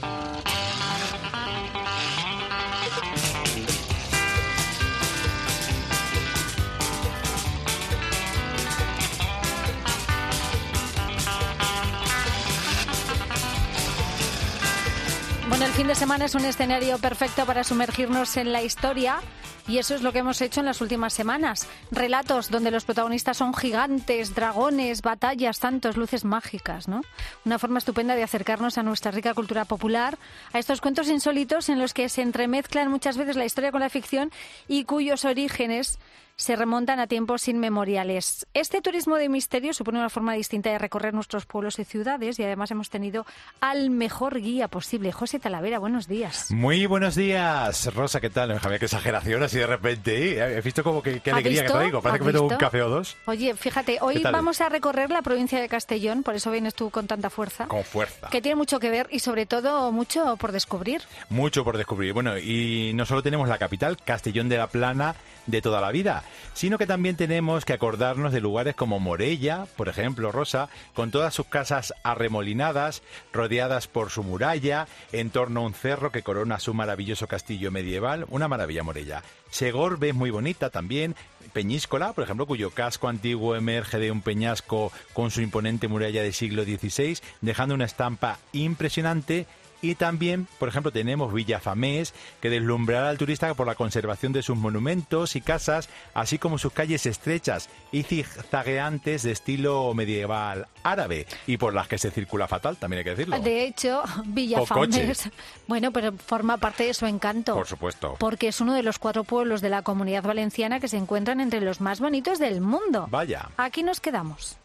Bueno, el fin de semana es un escenario perfecto para sumergirnos en la historia y eso es lo que hemos hecho en las últimas semanas. Relatos donde los protagonistas son gigantes, dragones, batallas, santos, luces mágicas, ¿no? Una forma estupenda de acercarnos a nuestra rica cultura popular, a estos cuentos insólitos en los que se entremezclan muchas veces la historia con la ficción y cuyos orígenes se remontan a tiempos inmemoriales. Este turismo de misterio supone una forma distinta de recorrer nuestros pueblos y ciudades y además hemos tenido al mejor guía posible. José Talavera, buenos días. Muy buenos días, Rosa, ¿qué tal? Javier, qué exageración así de repente. He visto como que qué alegría que traigo. Parece que me tomo un café o dos. Oye, fíjate, hoy vamos a recorrer la provincia de Castellón, por eso vienes tú con tanta fuerza. Con fuerza. Que tiene mucho que ver y sobre todo mucho por descubrir. Mucho por descubrir. Bueno, y no solo tenemos la capital, Castellón de la Plana, de toda la vida, sino que también tenemos que acordarnos de lugares como Morella, por ejemplo, Rosa, con todas sus casas arremolinadas, rodeadas por su muralla, en torno a un cerro que corona su maravilloso castillo medieval. Una maravilla, Morella. Segorbe es muy bonita también. Peñíscola, por ejemplo, cuyo casco antiguo emerge de un peñasco con su imponente muralla del siglo XVI, dejando una estampa impresionante. Y también, por ejemplo, tenemos Villafamés, que deslumbrará al turista por la conservación de sus monumentos y casas, así como sus calles estrechas y zigzagueantes de estilo medieval árabe, y por las que se circula fatal, también hay que decirlo. De hecho, Villafamés, bueno, pero forma parte de su encanto. Por supuesto. Porque es uno de los 4 pueblos de la Comunidad Valenciana que se encuentran entre los más bonitos del mundo. Vaya. Aquí nos quedamos.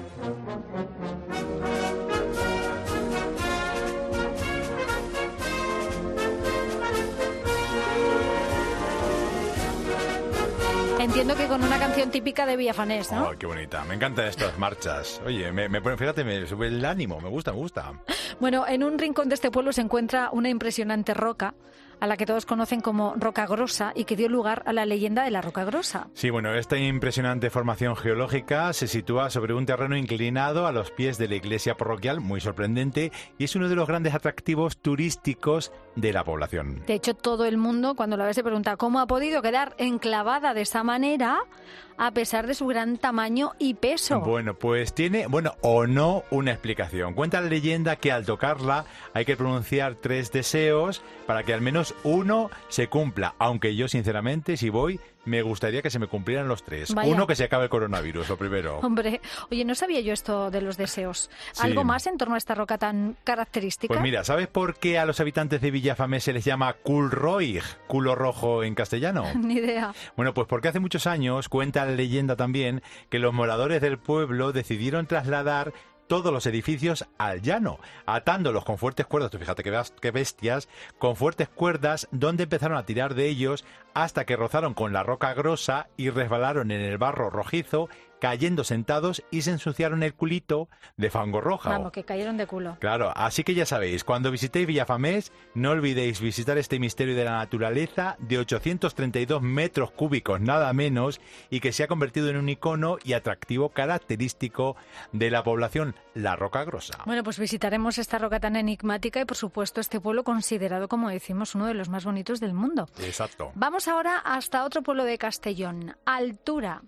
Entiendo que con una canción típica de Villafamés, ¿no? Oh, qué bonita. Me encantan estas marchas. Oye, fíjate, me sube el ánimo. Me gusta. Bueno, en un rincón de este pueblo se encuentra una impresionante roca, a la que todos conocen como Roca Grossa y que dio lugar a la leyenda de la Roca Grossa. Sí, bueno, esta impresionante formación geológica se sitúa sobre un terreno inclinado a los pies de la iglesia parroquial, muy sorprendente, y es uno de los grandes atractivos turísticos de la población. De hecho, todo el mundo, cuando la ve, se pregunta cómo ha podido quedar enclavada de esa manera a pesar de su gran tamaño y peso. Bueno, pues tiene, o no, una explicación. Cuenta la leyenda que al tocarla hay que pronunciar 3 deseos para que al menos uno se cumpla, aunque yo sinceramente, si voy, me gustaría que se me cumplieran los 3. Vaya. Uno, que se acabe el coronavirus, lo primero. Hombre, oye, no sabía yo esto de los deseos. Sí. ¿Algo más en torno a esta roca tan característica? Pues mira, ¿sabes por qué a los habitantes de Villafamés se les llama Culroig, culo rojo en castellano? Ni idea. Bueno, pues porque hace muchos años, cuenta la leyenda también, que los moradores del pueblo decidieron trasladar todos los edificios al llano, atándolos con fuertes cuerdas, tú fíjate qué bestias, con fuertes cuerdas, donde empezaron a tirar de ellos hasta que rozaron con la Roca Grossa y resbalaron en el barro rojizo, cayendo sentados y se ensuciaron el culito de fango roja. Vamos, que cayeron de culo. Claro, así que ya sabéis, cuando visitéis Villafamés, no olvidéis visitar este misterio de la naturaleza de 832 metros cúbicos, nada menos, y que se ha convertido en un icono y atractivo característico de la población, la Roca Grossa. Bueno, pues visitaremos esta roca tan enigmática y, por supuesto, este pueblo considerado, como decimos, uno de los más bonitos del mundo. Exacto. Vamos ahora hasta otro pueblo de Castellón, Altura.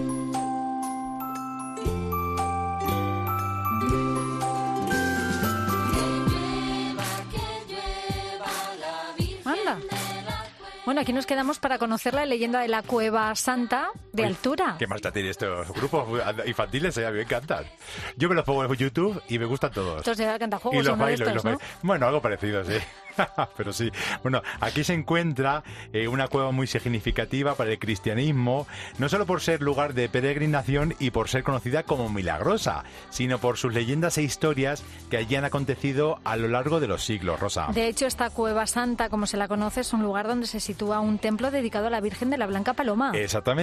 Anda. Bueno, aquí nos quedamos para conocer la leyenda de la Cueva Santa de Altura. ¿Qué más tiene estos grupos infantiles? A mí me encantan. Yo me los pongo en YouTube y me gustan todos. Estos de cantajuegos y los son bailo, estos, ¿no? Bueno, algo parecido, sí. Pero sí. Bueno, aquí se encuentra una cueva muy significativa para el cristianismo, no solo por ser lugar de peregrinación y por ser conocida como milagrosa, sino por sus leyendas e historias que allí han acontecido a lo largo de los siglos, Rosa. De hecho, esta Cueva Santa, como se la conoce, es un lugar donde se sitúa un templo dedicado a la Virgen de la Blanca Paloma. Exactamente, y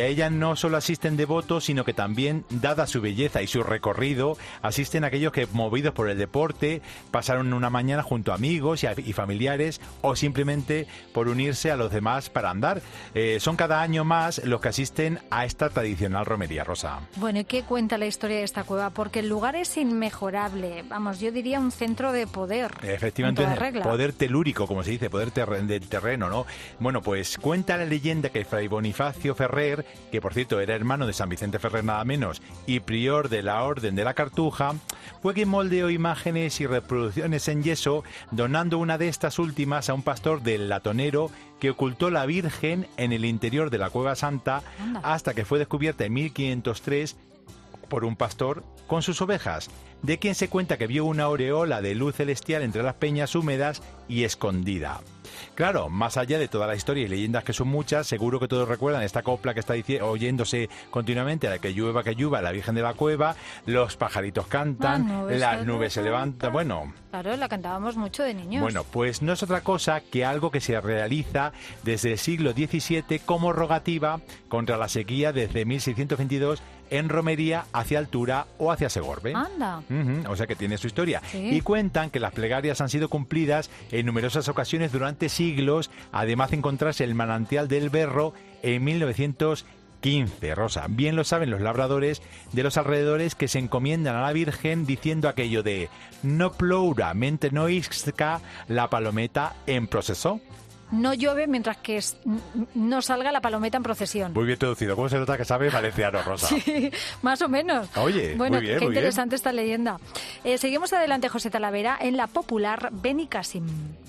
a ella no solo asisten devotos, sino que también, dada su belleza y su recorrido, asisten aquellos que, movidos por el deporte, pasaron una mañana junto a amigos y familiares, o simplemente por unirse a los demás para andar. Son cada año más los que asisten a esta tradicional romería, Rosa. Bueno, ¿y qué cuenta la historia de esta cueva? Porque el lugar es inmejorable. Vamos, yo diría un centro de poder. Efectivamente, poder telúrico, como se dice, poder del terreno, ¿no? Bueno, pues cuenta la leyenda que Fray Bonifacio Ferrer, que por cierto era hermano de San Vicente Ferrer nada menos y prior de la Orden de la Cartuja, fue quien moldeó imágenes y reproducciones en yeso, donando una de estas últimas a un pastor del Latonero que ocultó la Virgen en el interior de la Cueva Santa hasta que fue descubierta en 1503 por un pastor con sus ovejas, de quien se cuenta que vio una aureola de luz celestial entre las peñas húmedas y escondida. Claro, más allá de toda la historia y leyendas que son muchas, seguro que todos recuerdan esta copla que está oyéndose continuamente, la que llueva, la Virgen de la Cueva, los pajaritos cantan, las nubes se levantan, bueno... Claro, la cantábamos mucho de niños. Bueno, pues no es otra cosa que algo que se realiza desde el siglo XVII como rogativa contra la sequía desde 1622 en romería hacia Altura o hacia Segorbe. Anda. O sea que tiene su historia. Sí. Y cuentan que las plegarias han sido cumplidas en numerosas ocasiones durante siglos, además de encontrarse el manantial del Berro en 1915, Rosa. Bien lo saben los labradores de los alrededores que se encomiendan a la Virgen diciendo aquello de no ploura mente no isca la palometa en proceso. No llueve mientras que no salga la palometa en procesión. Muy bien traducido. ¿Cómo se nota que sabe valenciano, Rosa? Sí, más o menos. Oye, bueno, muy bien, qué muy interesante bien. Esta leyenda. Seguimos adelante, José Talavera, en la popular Benicàssim.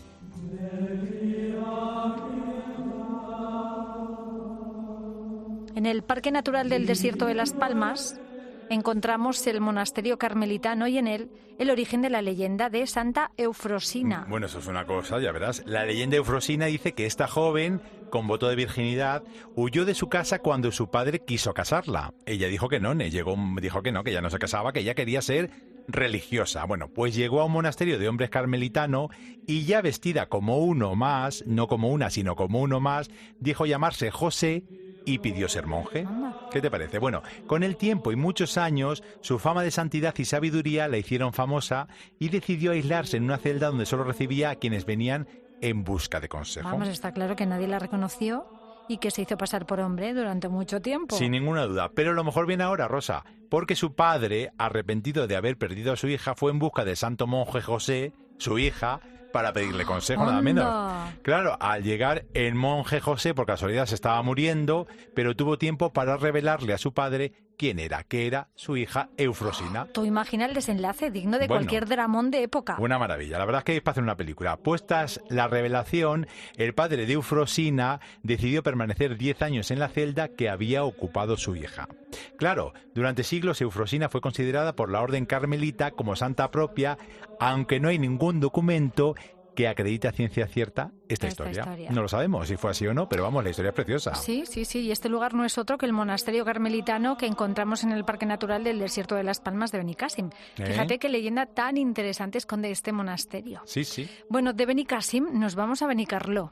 En el Parque Natural del Desierto de Las Palmas encontramos el monasterio carmelitano y en él el origen de la leyenda de Santa Eufrosina. Bueno, eso es una cosa, ya verás. La leyenda de Eufrosina dice que esta joven, con voto de virginidad, huyó de su casa cuando su padre quiso casarla. Ella dijo que no, dijo que no, que ya no se casaba, que ella quería ser religiosa. Bueno, pues llegó a un monasterio de hombres carmelitano y ya vestida como uno más, no como una, sino como uno más, dijo llamarse José y pidió ser monje. ¿Qué te parece? Bueno, con el tiempo y muchos años, su fama de santidad y sabiduría la hicieron famosa y decidió aislarse en una celda donde solo recibía a quienes venían en busca de consejo. Vamos, está claro que nadie la reconoció y que se hizo pasar por hombre durante mucho tiempo. Sin ninguna duda. Pero lo mejor viene ahora, Rosa, porque su padre, arrepentido de haber perdido a su hija, fue en busca del santo monje José, su hija, para pedirle consejo, nada menos. Claro, al llegar el monje José, por casualidad, se estaba muriendo, pero tuvo tiempo para revelarle a su padre quién era, que era su hija Eufrosina. Tú imagina el desenlace digno de cualquier dramón de época. Una maravilla, la verdad es que es para hacer una película. Puestas la revelación, el padre de Eufrosina decidió permanecer 10 años en la celda que había ocupado su hija. Claro, durante siglos Eufrosina fue considerada por la orden carmelita como santa propia, aunque no hay ningún documento que acredite a ciencia cierta esta historia. No lo sabemos si fue así o no, pero vamos, la historia es preciosa. Sí, y este lugar no es otro que el monasterio carmelitano que encontramos en el Parque Natural del Desierto de Las Palmas de Benicàssim. Fíjate qué leyenda tan interesante esconde este monasterio. Sí, sí. Bueno, de Benicàssim nos vamos a Benicarló.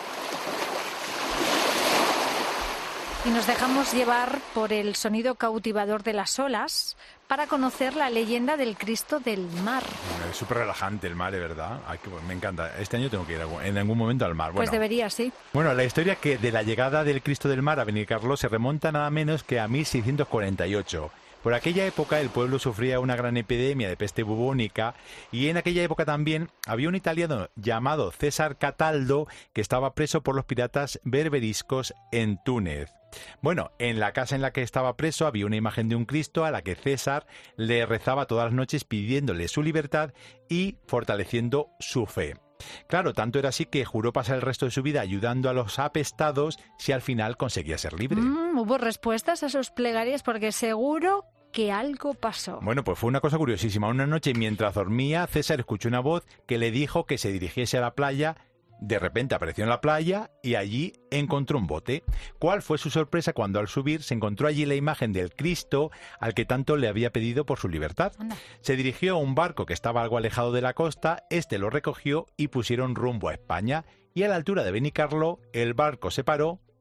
Y nos dejamos llevar por el sonido cautivador de las olas para conocer la leyenda del Cristo del Mar. Es súper relajante el mar, de verdad. Ay, me encanta. Este año tengo que ir en algún momento al mar. Pues debería, sí. Bueno, la historia que de la llegada del Cristo del Mar a Benicarló se remonta nada menos que a 1648. Por aquella época el pueblo sufría una gran epidemia de peste bubónica y en aquella época también había un italiano llamado César Cataldo que estaba preso por los piratas berberiscos en Túnez. Bueno, en la casa en la que estaba preso había una imagen de un Cristo a la que César le rezaba todas las noches pidiéndole su libertad y fortaleciendo su fe. Claro, tanto era así que juró pasar el resto de su vida ayudando a los apestados si al final conseguía ser libre. Hubo respuestas a sus plegarias porque seguro que algo pasó. Bueno, pues fue una cosa curiosísima. Una noche mientras dormía, César escuchó una voz que le dijo que se dirigiese a la playa. De repente apareció en la playa y allí encontró un bote. ¿Cuál fue su sorpresa cuando al subir se encontró allí la imagen del Cristo al que tanto le había pedido por su libertad? Anda. Se dirigió a un barco que estaba algo alejado de la costa, este lo recogió y pusieron rumbo a España y a la altura de Benicarló el barco se paró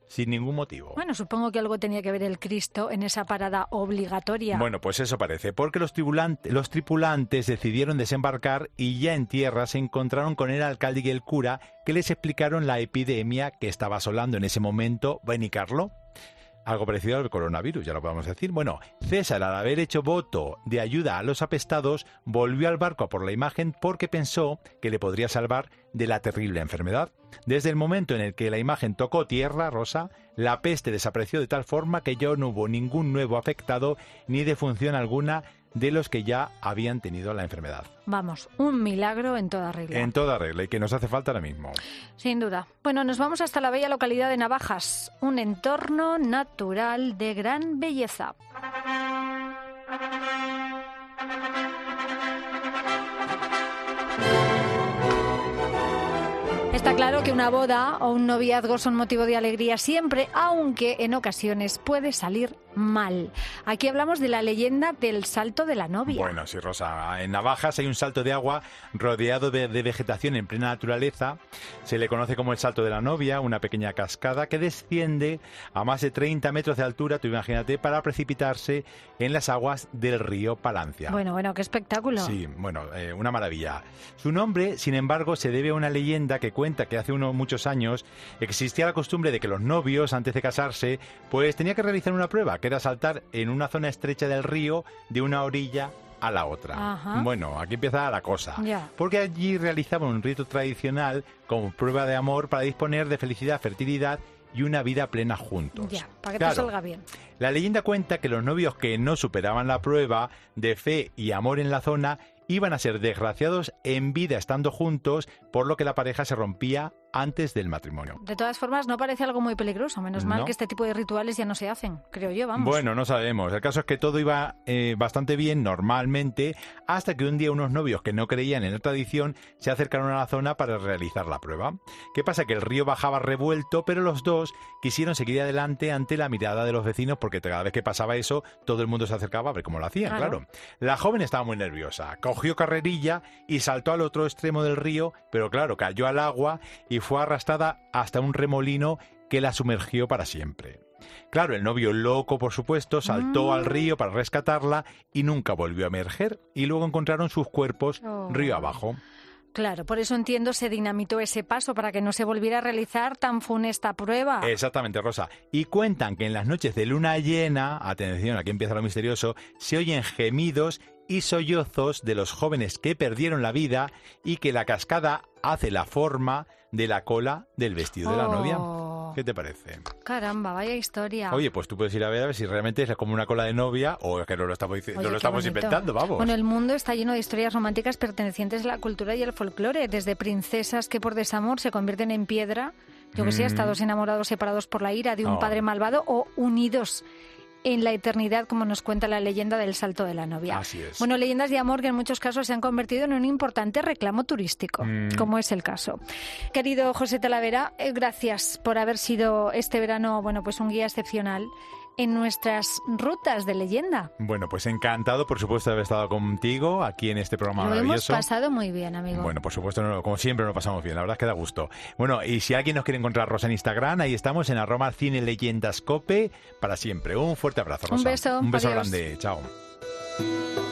sin ningún motivo. Bueno, supongo que algo tenía que ver el Cristo en esa parada obligatoria. Bueno, pues eso parece, porque los tripulantes decidieron desembarcar y ya en tierra se encontraron con el alcalde y el cura, que les explicaron la epidemia que estaba asolando en ese momento Benicarló. Algo parecido al coronavirus, ya lo podemos decir. Bueno, César, al haber hecho voto de ayuda a los apestados, volvió al barco a por la imagen porque pensó que le podría salvar de la terrible enfermedad. Desde el momento en el que la imagen tocó tierra, Rosa, la peste desapareció de tal forma que ya no hubo ningún nuevo afectado ni defunción alguna de los que ya habían tenido la enfermedad. Vamos, un milagro en toda regla. En toda regla, y que nos hace falta ahora mismo. Sin duda. Bueno, nos vamos hasta la bella localidad de Navajas, un entorno natural de gran belleza. Está claro que una boda o un noviazgo son motivo de alegría siempre, aunque en ocasiones puede salir mal. Aquí hablamos de la leyenda del salto de la novia. Bueno, sí, Rosa. En Navajas hay un salto de agua rodeado de vegetación en plena naturaleza. Se le conoce como el salto de la novia, una pequeña cascada que desciende a más de 30 metros de altura, tú imagínate, para precipitarse en las aguas del río Palancia. Bueno, qué espectáculo. Sí, bueno, una maravilla. Su nombre, sin embargo, se debe a una leyenda que cuenta que hace muchos años existía la costumbre de que los novios, antes de casarse, pues tenía que realizar una prueba, que era saltar en una zona estrecha del río de una orilla a la otra. Ajá. Bueno, aquí empieza la cosa. Ya. Porque allí realizaban un rito tradicional como prueba de amor para disponer de felicidad, fertilidad y una vida plena juntos. Ya, para que Claro, todo salga bien. La leyenda cuenta que los novios que no superaban la prueba de fe y amor en la zona iban a ser desgraciados en vida estando juntos, por lo que la pareja se rompía antes del matrimonio. De todas formas, no parece algo muy peligroso. Menos mal No. que este tipo de rituales ya no se hacen, creo yo, vamos. Bueno, no sabemos. El caso es que todo iba bastante bien normalmente, hasta que un día unos novios que no creían en la tradición se acercaron a la zona para realizar la prueba. ¿Qué pasa? Que el río bajaba revuelto, pero los dos quisieron seguir adelante ante la mirada de los vecinos, porque cada vez que pasaba eso, todo el mundo se acercaba a ver cómo lo hacían, claro. La joven estaba muy nerviosa, cogió carrerilla y saltó al otro extremo del río, pero claro, cayó al agua y fue arrastrada hasta un remolino que la sumergió para siempre. Claro, el novio loco, por supuesto, saltó al río para rescatarla y nunca volvió a emerger, y luego encontraron sus cuerpos río abajo. Claro, por eso entiendo se dinamitó ese paso para que no se volviera a realizar tan funesta prueba. Exactamente, Rosa. Y cuentan que en las noches de luna llena, atención, aquí empieza lo misterioso, se oyen gemidos y sollozos de los jóvenes que perdieron la vida y que la cascada hace la forma de la cola del vestido de la novia. ¿Qué te parece? Caramba, vaya historia. Oye, pues tú puedes ir a ver si realmente es como una cola de novia o es que no lo estamos inventando, vamos. Bueno, el mundo está lleno de historias románticas pertenecientes a la cultura y al folclore, desde princesas que por desamor se convierten en piedra, yo que sé, hasta dos enamorados separados por la ira de un padre malvado o unidos en la eternidad, como nos cuenta la leyenda del salto de la novia. Así es. Bueno, leyendas de amor que en muchos casos se han convertido en un importante reclamo turístico, como es el caso. Querido José Talavera, gracias por haber sido este verano, bueno, pues un guía excepcional en nuestras rutas de leyenda. Bueno, pues encantado, por supuesto, de haber estado contigo aquí en este programa maravilloso. Lo hemos pasado muy bien, amigo. Bueno, por supuesto, como siempre lo pasamos bien, la verdad es que da gusto. Bueno, y si alguien nos quiere encontrar, Rosa, en Instagram, ahí estamos en @cineleyendascope para siempre. Un fuerte abrazo, Rosa. Un beso. Un beso Adiós. grande. Chao.